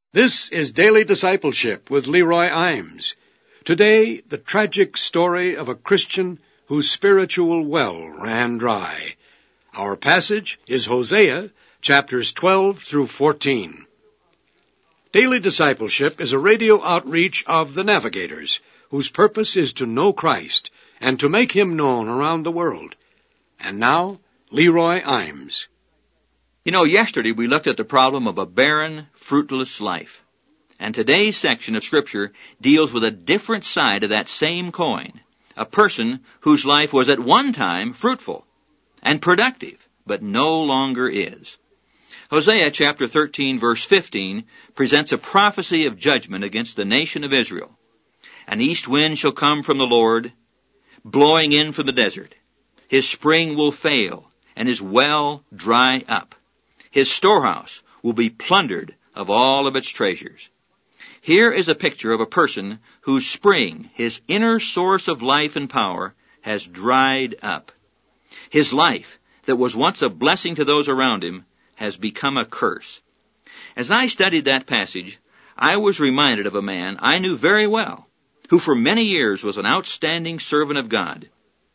This is Daily Discipleship with Leroy Imes. Today, the tragic story of a Christian whose spiritual well ran dry. Our passage is Hosea, chapters 12 through 14. Daily Discipleship is a radio outreach of the Navigators, whose purpose is to know Christ and to make Him known around the world. And now, Leroy Imes. Yesterday we looked at the problem of a barren, fruitless life. And today's section of Scripture deals with a different side of that same coin. A person whose life was at one time fruitful and productive, but no longer is. Hosea chapter 13 verse 15 presents a prophecy of judgment against the nation of Israel. An east wind shall come from the Lord, blowing in from the desert. His spring will fail, and his well dry up. His storehouse will be plundered of all of its treasures. Here is a picture of a person whose spring, his inner source of life and power, has dried up. His life, that was once a blessing to those around him, has become a curse. As I studied that passage, I was reminded of a man I knew very well, who for many years was an outstanding servant of God.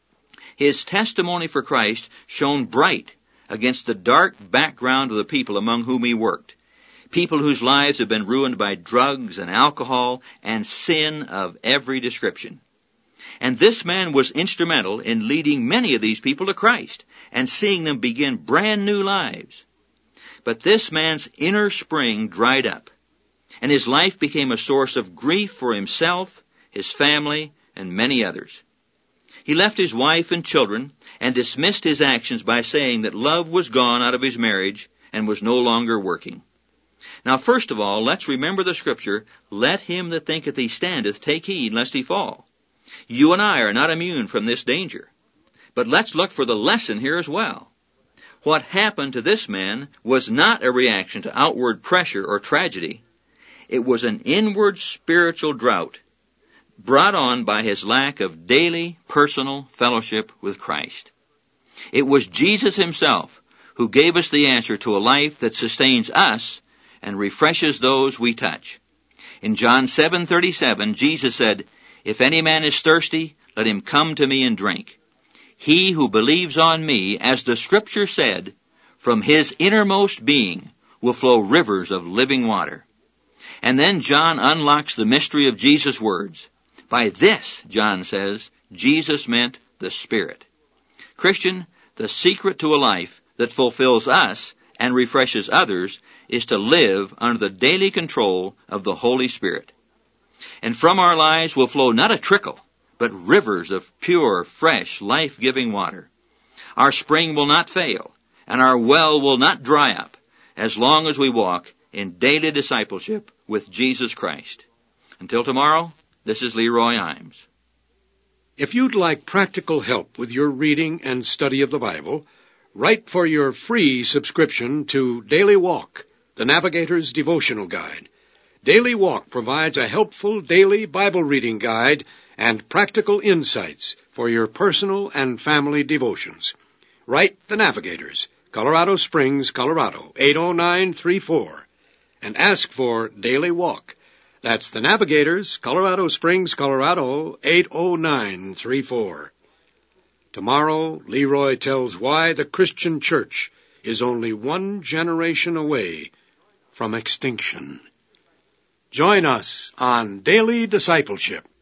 His testimony for Christ shone bright against the dark background of the people among whom he worked, people whose lives have been ruined by drugs and alcohol and sin of every description. And this man was instrumental in leading many of these people to Christ and seeing them begin brand new lives. But this man's inner spring dried up, and his life became a source of grief for himself, his family, and many others. He left his wife and children and dismissed his actions by saying that love was gone out of his marriage and was no longer working. Now, first of all, let's remember the Scripture, "Let him that thinketh he standeth take heed lest he fall." You and I are not immune from this danger. But let's look for the lesson here as well. What happened to this man was not a reaction to outward pressure or tragedy. It was an inward spiritual drought brought on by his lack of daily personal fellowship with Christ. It was Jesus himself who gave us the answer to a life that sustains us and refreshes those we touch. In John 7:37, Jesus said, "If any man is thirsty, let him come to me and drink. He who believes on me, as the Scripture said, from his innermost being will flow rivers of living water." And then John unlocks the mystery of Jesus' words. By this, John says, Jesus meant the Spirit. Christian, the secret to a life that fulfills us and refreshes others is to live under the daily control of the Holy Spirit. And from our lives will flow not a trickle, but rivers of pure, fresh, life-giving water. Our spring will not fail, and our well will not dry up, as long as we walk in daily discipleship with Jesus Christ. Until tomorrow, this is Leroy Imes. If you'd like practical help with your reading and study of the Bible, write for your free subscription to Daily Walk, the Navigator's Devotional Guide. Daily Walk provides a helpful daily Bible reading guide and practical insights for your personal and family devotions. Write the Navigators, Colorado Springs, Colorado, 80934, and ask for Daily Walk. That's the Navigators, Colorado Springs, Colorado, 80934. Tomorrow, Leroy tells why the Christian church is only one generation away from extinction. Join us on Daily Discipleship.